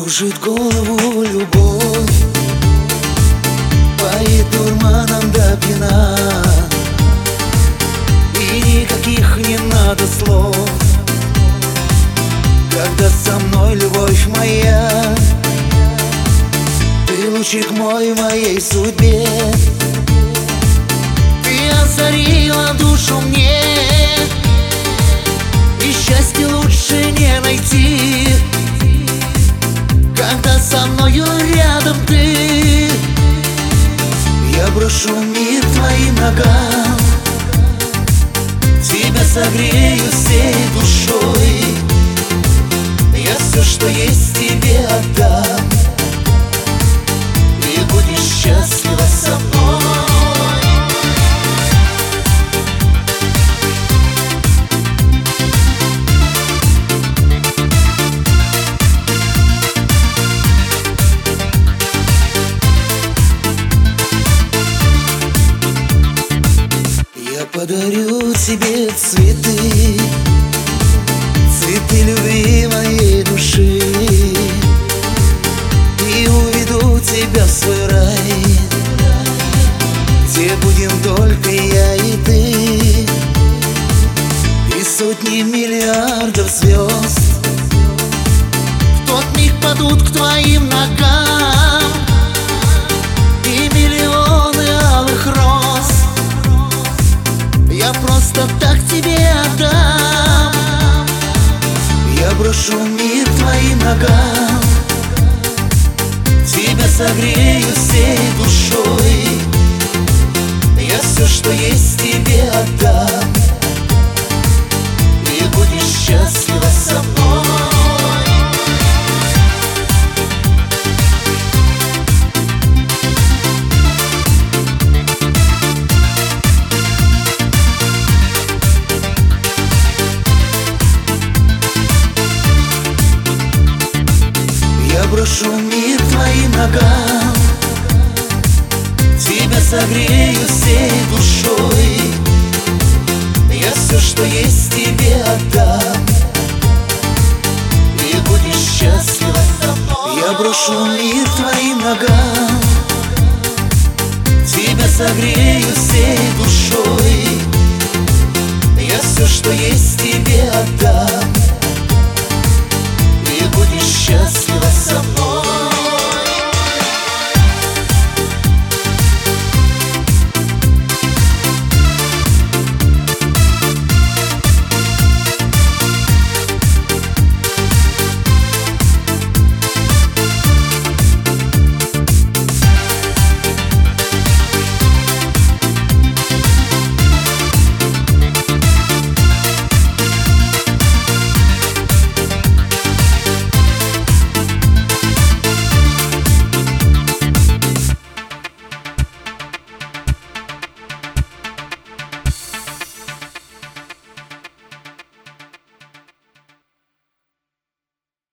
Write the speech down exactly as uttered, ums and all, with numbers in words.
Кружит голову любовь, поет дурманом до пьяна, и никаких не надо слов, когда со мной любовь моя. Ты лучик мой в моей судьбе, ты озарила душу мне, и счастье лучше не найти, когда со мною рядом ты. Я брошу мир твоим ногам, тебя согрею всей душой, я все, что есть, тебе отдам, и будешь счастлива со мной. Я подарю тебе цветы, цветы любви моей души, и уведу тебя в свой рай, где будем только я и ты, и сотни миллиардов звезд в тот миг падут к твоим ногам, и миллионы алых роз я просто так тебе отдам. Я брошу мир твоим ногам, тебя согрею всей душой, я все, что есть, тебе отдам, и будешь счастлива со мной. Я брошу мир твоим ногам, тебя согрею всей душой, я все, что есть, тебе отдам, и будешь счастлива со мной. Я брошу мир твоим ногам, тебя согрею всей душой, я все, что есть, тебе отдам,